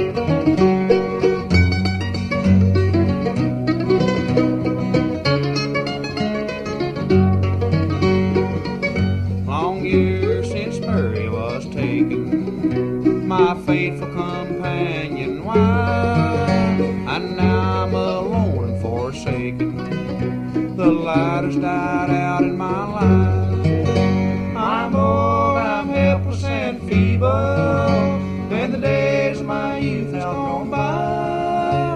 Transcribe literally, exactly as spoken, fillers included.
Long years since Murray was taken, my faithful companion. Why